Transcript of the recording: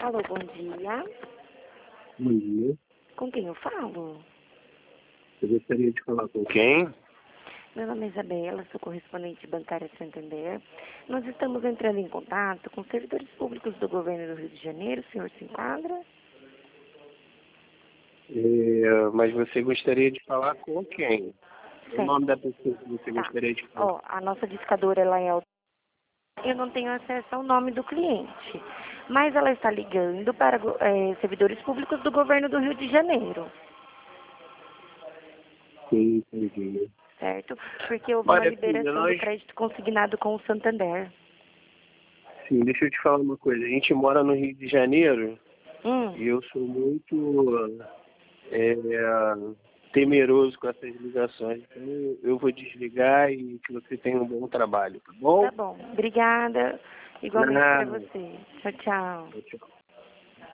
Alô, bom dia. Bom dia. Com quem eu falo? Eu gostaria de falar com quem? Meu nome é Isabela, sou correspondente bancária Santander. Nós estamos entrando em contato com servidores públicos do governo do Rio de Janeiro. O senhor se enquadra? Mas você gostaria de falar com quem? O Sim. nome da pessoa que você Tá. gostaria de falar? Ó, a nossa discadora ela é eu não tenho acesso ao nome do cliente, mas ela está ligando para servidores públicos do governo do Rio de Janeiro, Sim, entendi. certo? Porque houve uma Olha, filha, liberação do nós... crédito consignado com o Santander. Sim, deixa eu te falar uma coisa. A gente mora no Rio de Janeiro Hum. e eu sou muito é, temeroso com essas ligações. Então eu vou desligar e que você tenha um bom trabalho, tá bom? Tá bom. Obrigada. Igualmente para Nada. você. Tchau, tchau. Tchau, tchau.